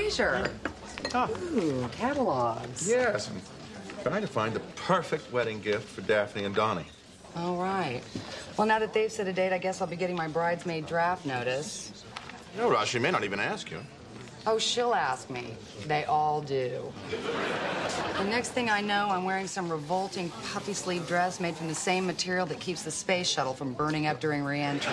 Fraser. Ooh, catalogs. Yes, I'm trying to find the perfect wedding gift for Daphne and Donnie. All right. Well, now that they've set a date, I guess I'll be getting my bridesmaid draft notice. No, Ross, she may not even ask you. Oh, she'll ask me. They all do. The next thing I know, I'm wearing some revolting puffy sleeve dress made from the same material that keeps the space shuttle from burning up during re-entry.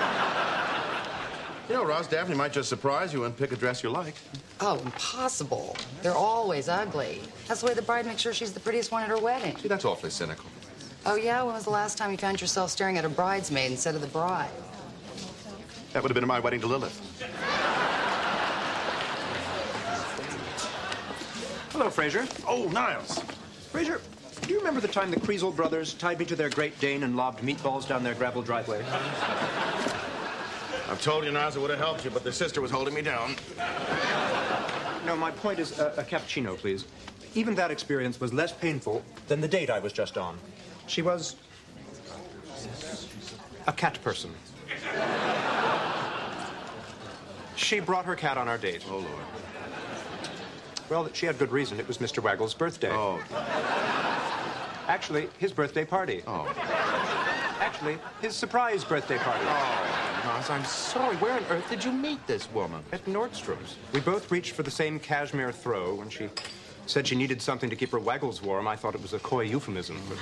You know, Ross, Daphne might just surprise you and pick a dress you like. Oh, impossible. They're always ugly. That's the way the bride makes sure she's the prettiest one at her wedding. See, that's awfully cynical. Oh, yeah? When was the last time you found yourself staring at a bridesmaid instead of the bride? That would have been at my wedding to Lilith. Hello, Fraser. Oh, Niles. Fraser, do you remember the time the Kreisel brothers tied me to their Great Dane and lobbed meatballs down their gravel driveway? I've told you, Niles, it would have helped you, but the sister was holding me down. No, my point is a cappuccino, please. Even that experience was less painful than the date I was just on. She was a cat person. She brought her cat on our date. Oh, Lord. Well, she had good reason. It was Mr. Waggle's birthday. Oh. Actually, his birthday party. Oh. Actually, his surprise birthday party. Oh, Niles, I'm sorry. Where on earth did you meet this woman? At Nordstrom's. We both reached for the same cashmere throw. When she said she needed something to keep her waggles warm, I thought it was a coy euphemism. But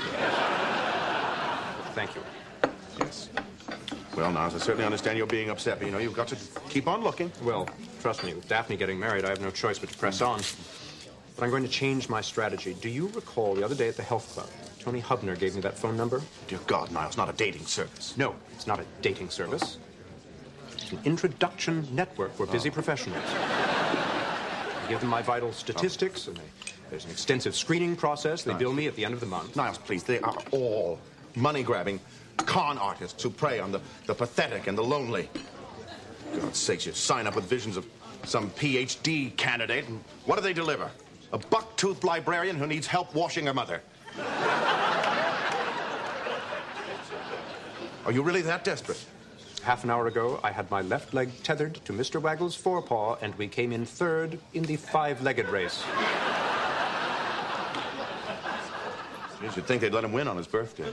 thank you. Yes. Well, Niles, I certainly understand you're being upset, but, you know, you've got to keep on looking. Well, trust me, with Daphne getting married, I have no choice but to press on. But I'm going to change my strategy. Do you recall the other day at the health club, Tony Hubner gave me that phone number? Dear God, Niles, not a dating service. No, it's not a dating service. It's an introduction network for busy professionals. I give them my vital statistics, and there's an extensive screening process. They bill me at the end of the month. Niles, please, they are all money-grabbing con artists who prey on the pathetic and the lonely. God's sakes, you sign up with visions of some PhD candidate, and what do they deliver? A buck-toothed librarian who needs help washing her mother. Are you really that desperate? Half an hour ago, I had my left leg tethered to Mr. Waggle's forepaw, and we came in third in the five-legged race. You should think they'd let him win on his birthday.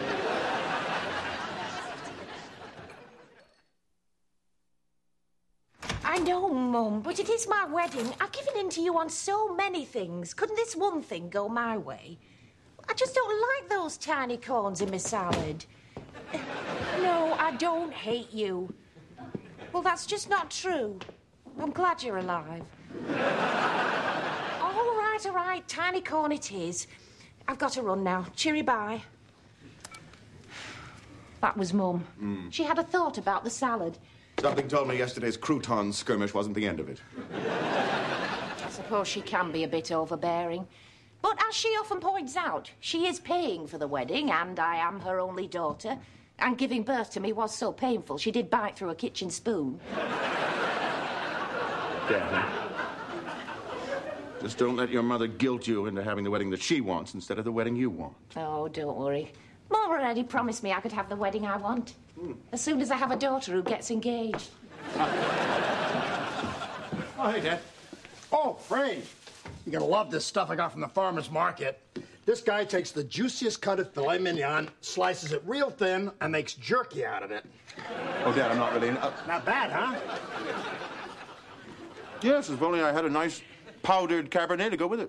I know, Mum, but it is my wedding. I've given in to you on so many things. Couldn't this one thing go my way? I just don't like those tiny corns in my salad. No, I don't hate you. Well, that's just not true. I'm glad you're alive. All right, tiny corn it is. I've got to run now. Cheery bye. That was Mum. She had a thought about the salad. Something told me yesterday's crouton skirmish wasn't the end of it. I suppose she can be a bit overbearing. But as she often points out, she is paying for the wedding, and I am her only daughter. And giving birth to me was so painful, she did bite through a kitchen spoon. Daphne, just don't let your mother guilt you into having the wedding that she wants instead of the wedding you want. Oh, don't worry. Mum already promised me I could have the wedding I want. As soon as I have a daughter who gets engaged. Oh, hey, Dad. Oh, Frank. You're gonna love this stuff I got from the farmer's market. This guy takes the juiciest cut of filet mignon, slices it real thin, and makes jerky out of it. Oh, Dad, I'm not really... Not bad, huh? Yes, if only I had a nice powdered Cabernet to go with it.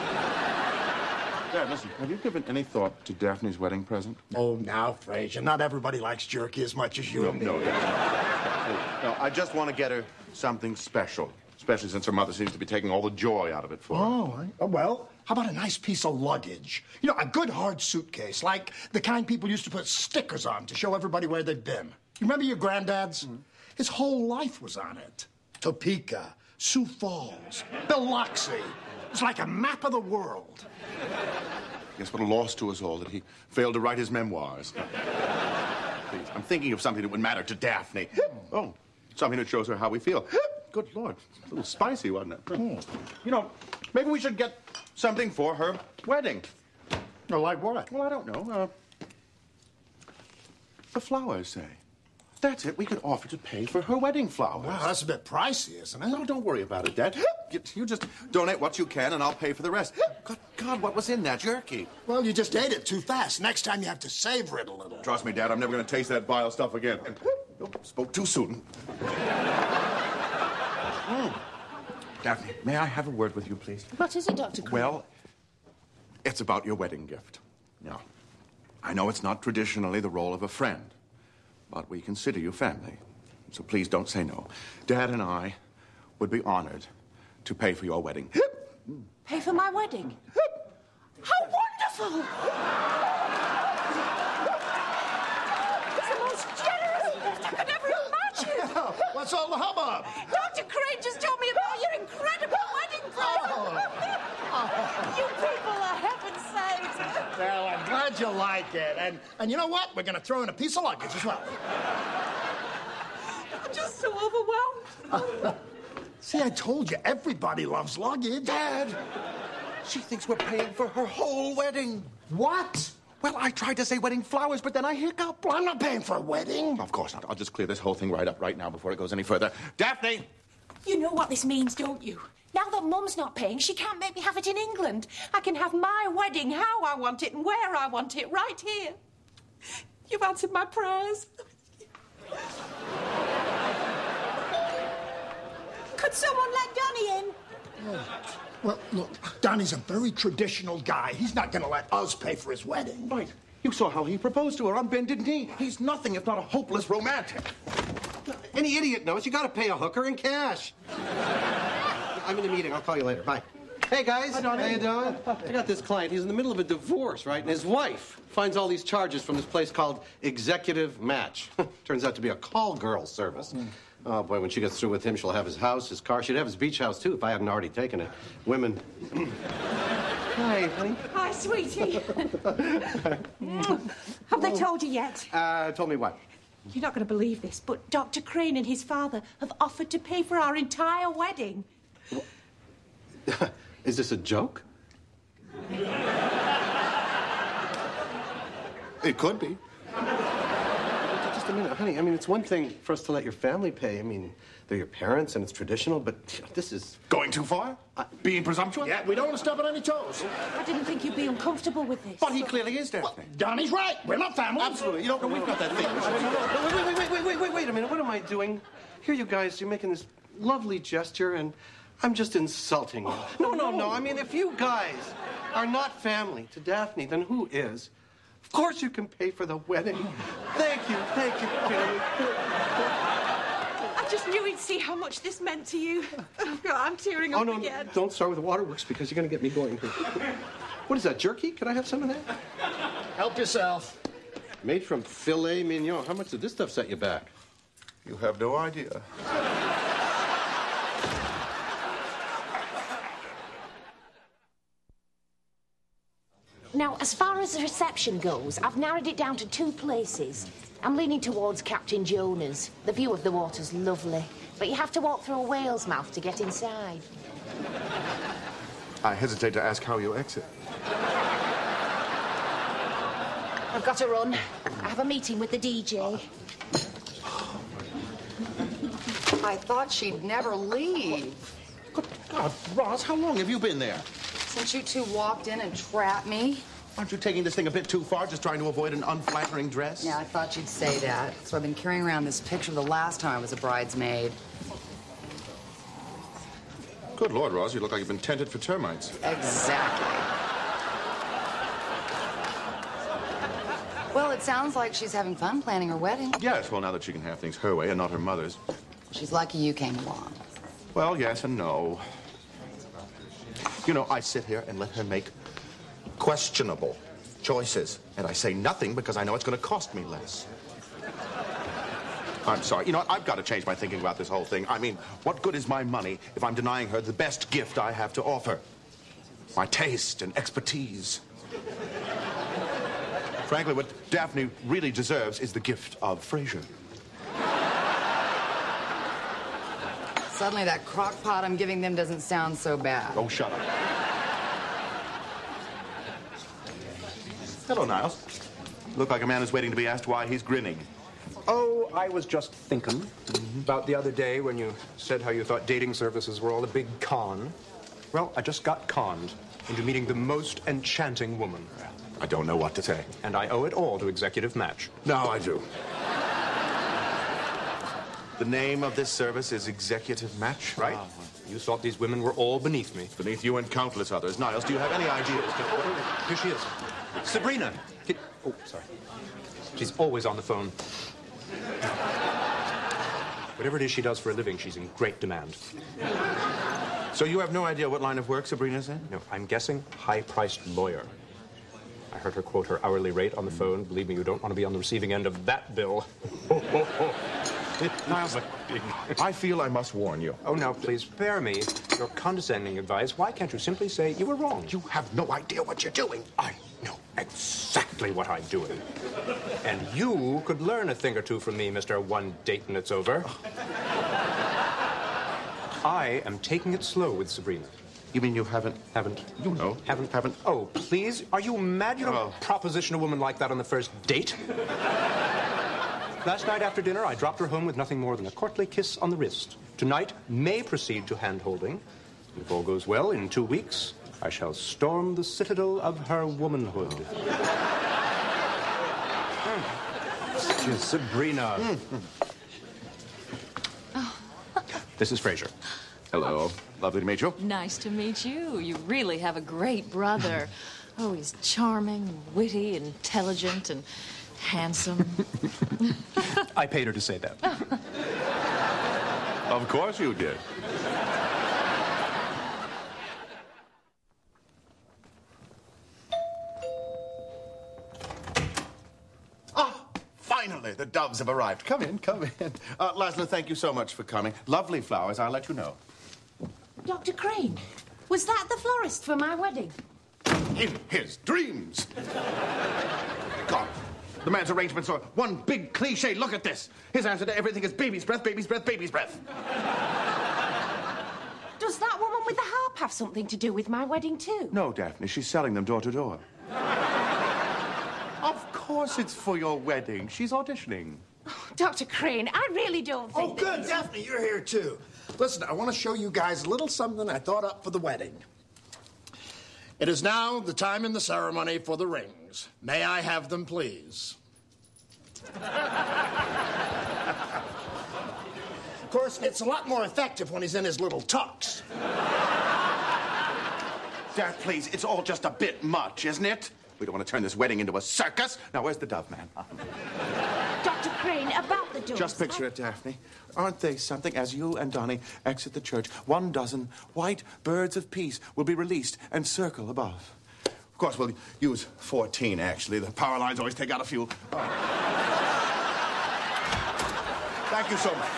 Dad, listen, have you given any thought to Daphne's wedding present? Oh, now, Fraser, not everybody likes jerky as much as you. No, Dad. No, I just want to get her something special, especially since her mother seems to be taking all the joy out of it for her. Oh, well, how about a nice piece of luggage? You know, a good hard suitcase, like the kind people used to put stickers on to show everybody where they've been. You remember your granddad's? His whole life was on it. Topeka, Sioux Falls, Biloxi. It's like a map of the world. Guess what a loss to us all that he failed to write his memoirs. Please, I'm thinking of something that would matter to Daphne. Oh, something that shows her how we feel. Good Lord, a little spicy, wasn't it? You know, maybe we should get something for her wedding. Well, like what? Well, I don't know. The flowers, say. That's it. We could offer to pay for her wedding flowers. Well, that's a bit pricey, isn't it? No, don't worry about it, Dad. You just donate what you can, and I'll pay for the rest. Good God, what was in that jerky? Well, you just ate it too fast. Next time you have to savor it a little. Trust me, Dad, I'm never going to taste that vile stuff again. Spoke too soon. Daphne, may I have a word with you, please? What is it, Dr. Crane? Well, it's about your wedding gift. Now, I know it's not traditionally the role of a friend, but we consider you family. So please don't say no. Dad and I would be honored to pay for your wedding. Pay for my wedding? How wonderful! It's the most generous gift I could ever imagine! What's all the hubbub? Dr. Crane just told me about your incredible wedding present! You people are heaven sent! Well, I'm glad you like it. And you know what? We're going to throw in a piece of luggage as well. I'm just so overwhelmed. See, I told you, everybody loves luggage. Dad, she thinks we're paying for her whole wedding. What? Well, I tried to say wedding flowers, but then I hiccup. Well, I'm not paying for a wedding. Of course not. I'll just clear this whole thing right up right now before it goes any further. Daphne! You know what this means, don't you? Now that Mum's not paying, she can't make me have it in England. I can have my wedding how I want it and where I want it, right here. You've answered my prayers. Could someone let Danny in? Well, look, Donnie's a very traditional guy. He's not going to let us pay for his wedding. Right. You saw how he proposed to her on bended knee. He's nothing if not a hopeless romantic. Any idiot knows you gotta pay a hooker in cash. I'm in a meeting. I'll call you later. Bye. Hey, guys. How you doing? I got this client. He's in the middle of a divorce, right? And his wife finds all these charges from this place called Executive Match. Turns out to be a call girl service. Oh, boy, when she gets through with him, she'll have his house, his car. She'd have his beach house, too, if I hadn't already taken it. Women. Hi, honey. Hi, sweetie. Have they told you yet? Told me what? You're not going to believe this, but Dr. Crane and his father have offered to pay for our entire wedding. Is this a joke? It could be. Just a minute, honey. I mean, it's one thing for us to let your family pay. I mean, they're your parents and it's traditional, but this is... Going too far? Being presumptuous? Yeah, we don't want to step on any toes. I didn't think you'd be uncomfortable with this. But he clearly is, Daphne. Donnie's right. We're not family. Absolutely. You don't know we've got that thing. Wait a minute. What am I doing? Here you guys, you're making this lovely gesture, and I'm just insulting you. No. I mean, if you guys are not family to Daphne, then who is? Of course you can pay for the wedding. Thank you, family. I just knew he'd see how much this meant to you. Oh, God, I'm tearing up again. Don't start with the waterworks because you're going to get me going here. What is that, jerky? Could I have some of that? Help yourself. Made from filet mignon. How much did this stuff set you back? You have no idea. Now, as far as the reception goes, I've narrowed it down to 2 places. I'm leaning towards Captain Jonah's. The view of the water's lovely, but you have to walk through a whale's mouth to get inside. I hesitate to ask how you exit. I've got to run. I have a meeting with the DJ. I thought she'd never leave. Good God, Roz, how long have you been there? Since you two walked in and trapped me. Aren't you taking this thing a bit too far, just trying to avoid an unflattering dress? Yeah, I thought you'd say that. So I've been carrying around this picture the last time I was a bridesmaid. Good Lord, Roz, you look like you've been tented for termites. Exactly. Well, it sounds like she's having fun planning her wedding. Yes, well, now that she can have things her way and not her mother's. She's lucky you came along. Well, yes and no. You know, I sit here and let her make questionable choices. And I say nothing because I know it's going to cost me less. I'm sorry. You know what? I've got to change my thinking about this whole thing. I mean, what good is my money if I'm denying her the best gift I have to offer? My taste and expertise. Frankly, what Daphne really deserves is the gift of Frasier. Suddenly that crock pot I'm giving them doesn't sound so bad. Oh, shut up. Hello, Niles. Look like a man who's waiting to be asked why he's grinning. Oh, I was just thinking about the other day when you said how you thought dating services were all a big con. Well, I just got conned into meeting the most enchanting woman. I don't know what to say. And I owe it all to Executive Match. Now I do. The name of this service is Executive Match, Right? You thought these women were all beneath me. Beneath you and countless others. Niles, do you have any ideas? Here she is. Sabrina. Oh, sorry. She's always on the phone. Whatever it is she does for a living, she's in great demand. So you have no idea what line of work Sabrina's in? No, I'm guessing high-priced lawyer. I heard her quote her hourly rate on the phone. Believe me, you don't want to be on the receiving end of that bill. Niles, I feel I must warn you. Oh, now, please spare me your condescending advice. Why can't you simply say you were wrong? You have no idea what you're doing. I know exactly what I'm doing. And you could learn a thing or two from me, Mr. One Date and It's Over. I am taking it slow with Sabrina. You mean you haven't? Haven't. You know. Haven't. Oh, please. Are you mad? You don't Oh. proposition a woman like that on the first date. Last night after dinner, I dropped her home with nothing more than a courtly kiss on the wrist. Tonight may proceed to hand-holding. If all goes well, in 2 weeks, I shall storm the citadel of her womanhood. Just Sabrina. This is Fraser. Hello. Lovely to meet you. Nice to meet you. You really have a great brother. Oh, he's charming, and witty, intelligent, and handsome. I paid her to say that. Of course you did. Finally, the doves have arrived. Come in, come in. Laszlo, thank you so much for coming. Lovely flowers, I'll let you know. Dr. Crane, was that the florist for my wedding? In his dreams. God, the man's arrangements are one big cliche. Look at this. His answer to everything is baby's breath, baby's breath, baby's breath. Does that woman with the harp have something to do with my wedding, too? No, Daphne, she's selling them door to door. Of course it's for your wedding. She's auditioning. Dr. Crane, I really don't think... Oh, good, Daphne, you're here, too. Listen, I want to show you guys a little something I thought up for the wedding. It is now the time in the ceremony for the rings. May I have them, please? Of course, it's a lot more effective when he's in his little tux. Dad, please, it's all just a bit much, isn't it? We don't want to turn this wedding into a circus. Now, where's the dove man? Dr. Crane, about the doves... Just picture it, Daphne. Aren't they something? As you and Donnie exit the church, 12 white birds of peace will be released and circle above. Of course, we'll use 14, actually. The power lines always take out a few. Oh. Thank you so much.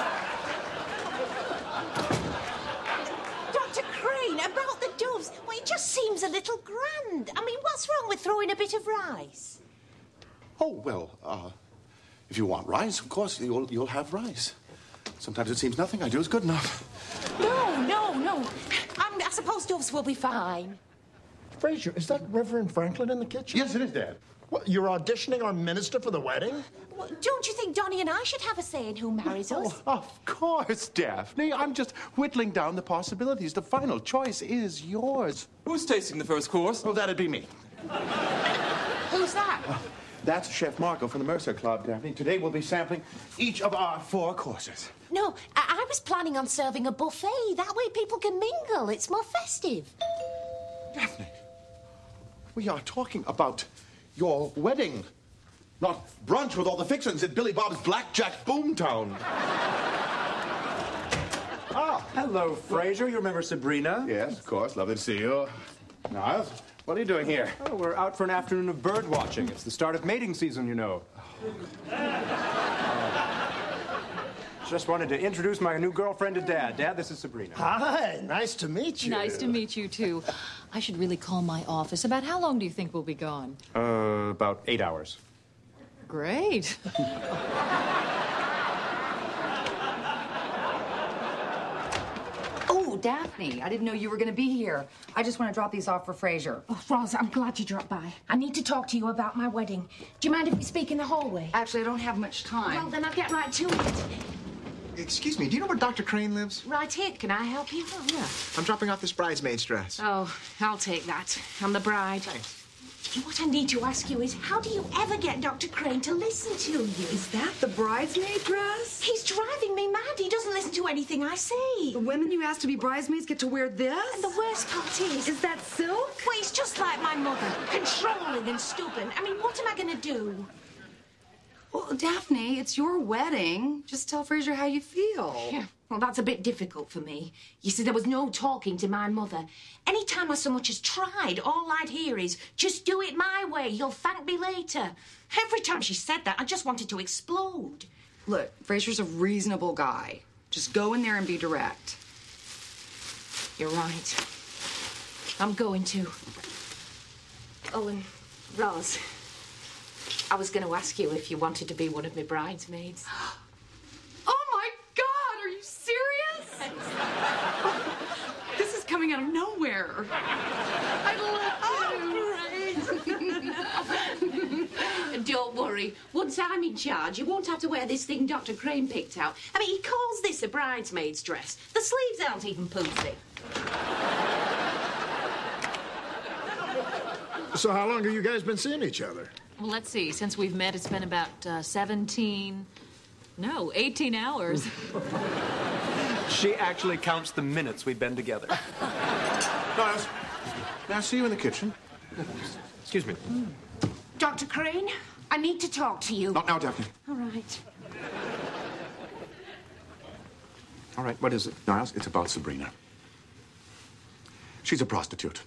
Dr. Crane, about the doves, well, it just seems a little grand. I mean, what's wrong with throwing a bit of rice? Oh, well, if you want rice, of course, you'll have rice. Sometimes it seems nothing I do is good enough. No. I suppose doves will be fine. Fraser, is that Reverend Franklin in the kitchen? Yes, it is, Dad. What, you're auditioning our minister for the wedding? Well, don't you think Donnie and I should have a say in who marries us? Oh, of course, Daphne. I'm just whittling down the possibilities. The final choice is yours. Who's tasting the first course? Oh, that'd be me. Who's that? That's Chef Marco from the Mercer Club, Daphne. Today we'll be sampling each of our 4 courses. No, I was planning on serving a buffet. That way people can mingle. It's more festive. Daphne, we are talking about your wedding, not brunch with all the fixins at Billy Bob's Blackjack Boomtown. Oh, hello, Fraser. You remember Sabrina? Yes, of course. Lovely to see you. Niles, what are you doing here? Oh, we're out for an afternoon of bird watching. It's the start of mating season, you know. Just wanted to introduce my new girlfriend to Dad. Dad, this is Sabrina. Hi, nice to meet you. Nice to meet you, too. I should really call my office. About how long do you think we'll be gone? About 8 hours. Great. Oh, Daphne, I didn't know you were going to be here. I just want to drop these off for Fraser. Oh, Roz, I'm glad you dropped by. I need to talk to you about my wedding. Do you mind if we speak in the hallway? Actually, I don't have much time. Well, then I'll get right to it. Excuse me, do you know where Dr. Crane lives? Right here. Can I help you? Oh, yeah. I'm dropping off this bridesmaid's dress. Oh, I'll take that. I'm the bride. Thanks. What I need to ask you is, how do you ever get Dr. Crane to listen to you? Is that the bridesmaid dress? He's driving me mad. He doesn't listen to anything I say. The women you asked to be bridesmaids get to wear this? And the worst part is that silk? Well, he's just like my mother, controlling and stubborn. I mean, what am I going to do? Well, Daphne, it's your wedding. Just tell Fraser how you feel. Yeah, well, that's a bit difficult for me. You see, there was no talking to my mother. Anytime I so much as tried, all I'd hear is, just do it my way, you'll thank me later. Every time she said that, I just wanted to explode. Look, Fraser's a reasonable guy. Just go in there and be direct. You're right. I'm going to. Oh, and Roz, I was going to ask you if you wanted to be one of my bridesmaids. Oh, my God! Are you serious? This is coming out of nowhere. I love you. Don't worry. Once I'm in charge, you won't have to wear this thing Dr. Crane picked out. I mean, he calls this a bridesmaid's dress. The sleeves aren't even poofy. So how long have you guys been seeing each other? Well, let's see. Since we've met, it's been about 18 hours. She actually counts the minutes we've been together. Niles, may I see you in the kitchen? Excuse me. Dr. Crane, I need to talk to you. Not now, Daphne. All right. All right, what is it? Niles, it's about Sabrina. She's a prostitute.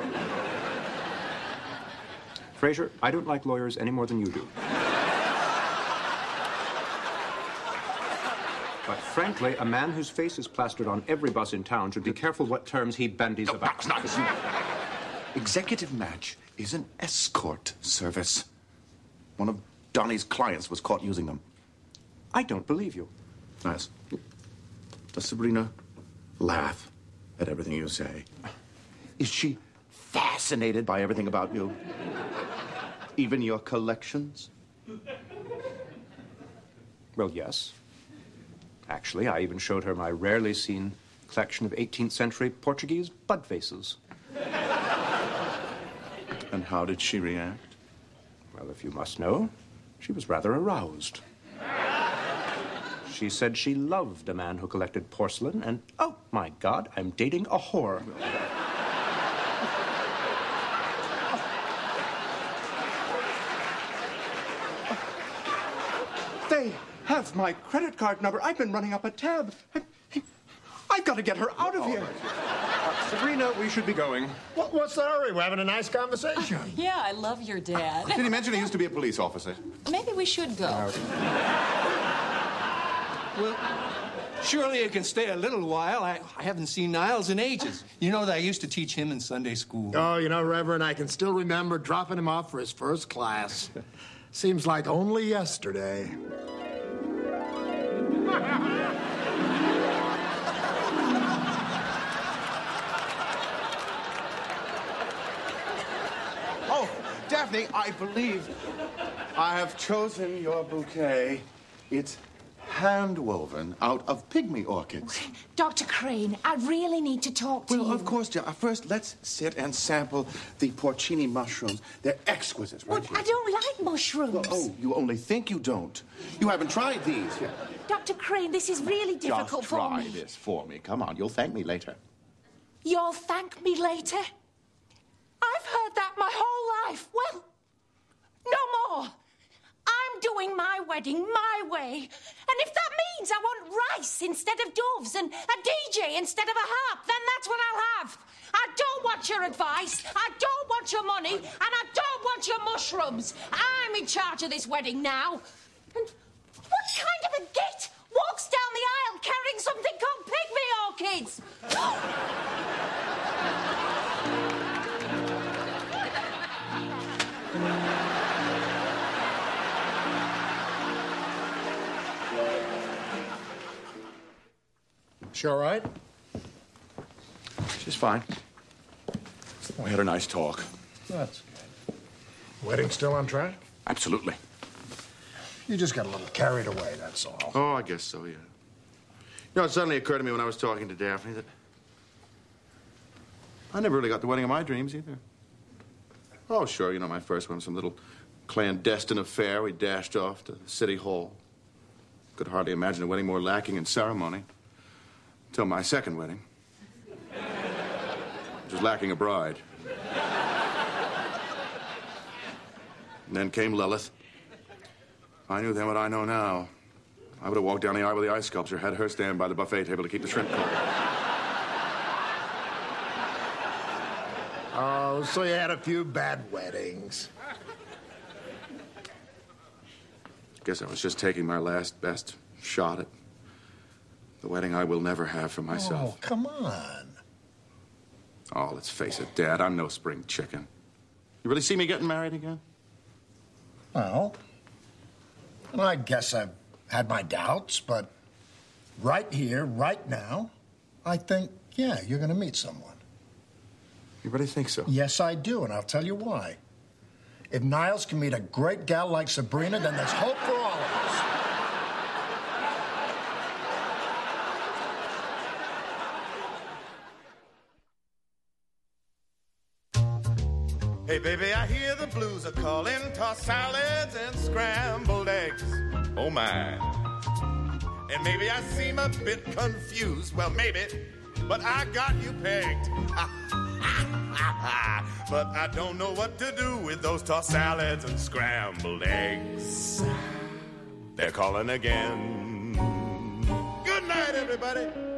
Fraser, I don't like lawyers any more than you do. But frankly, a man whose face is plastered on every bus in town should be careful what terms he bandies about. Niles. Executive Match is an escort service. One of Donnie's clients was caught using them. I don't believe you. Niles, does Sabrina laugh at everything you say? Is she fascinated by everything about you? Even your collections? Well, yes. Actually, I even showed her my rarely seen collection of 18th century Portuguese bud vases. And how did she react? Well, if you must know, she was rather aroused. She said she loved a man who collected porcelain, and, oh, my God, I'm dating a whore. They have my credit card number. I've been running up a tab. I've got to get her out of here. Sabrina, we should be going. What's the hurry? We're having a nice conversation. Yeah, I love your dad. Did he mention he used to be a police officer? Maybe we should go. Well, surely you can stay a little while. I haven't seen Niles in ages. You know that I used to teach him in Sunday school. Oh, you know, Reverend, I can still remember dropping him off for his first class. Seems like only yesterday. Oh, Daphne, I believe I have chosen your bouquet. It's hand-woven out of pygmy orchids. Dr. Crane, I really need to talk to you. Well, of course, dear. First, let's sit and sample the porcini mushrooms. They're exquisite, right Well, here. I don't like mushrooms. Well, oh, you only think you don't. You haven't tried these yet. Dr. Crane, this is really difficult Just for try me. this for me. Come on, you'll thank me later. You'll thank me later? I've heard that my whole life. Well, no more. I'm doing my wedding my way. And if that means I want rice instead of doves and a DJ instead of a harp, then that's what I'll have. I don't want your advice. I don't want your money. And I don't want your mushrooms. I'm in charge of this wedding now. And what kind of a git walks down the aisle carrying something called pygmy orchids? She all right? She's fine. We had a nice talk. That's good. Wedding still on track? Absolutely. You just got a little carried away, that's all. Oh, I guess so, yeah. You know, it suddenly occurred to me when I was talking to Daphne that I never really got the wedding of my dreams either. Oh, sure, you know, my first one was some little clandestine affair. We dashed off to City Hall. Could hardly imagine a wedding more lacking in ceremony. Until my second wedding. Which was lacking a bride. And then came Lilith. If I knew then what I know now, I would have walked down the aisle with the ice sculpture, had her stand by the buffet table to keep the shrimp cold. Oh, so you had a few bad weddings. Guess I was just taking my last best shot at the wedding I will never have for myself. Oh, come on. Oh, let's face it, Dad, I'm no spring chicken. You really see me getting married again? Well, I guess I've had my doubts, but right here, right now, I think, yeah, you're going to meet someone. You really think so? Yes, I do, and I'll tell you why. If Niles can meet a great gal like Sabrina, then there's hope for all of us. Hey, baby, I hear the blues are calling, tossed salads and scrambled eggs. Oh, my. And maybe I seem a bit confused. Well, maybe, but I got you pegged. But I don't know what to do with those tossed salads and scrambled eggs. They're calling again. Good night, everybody.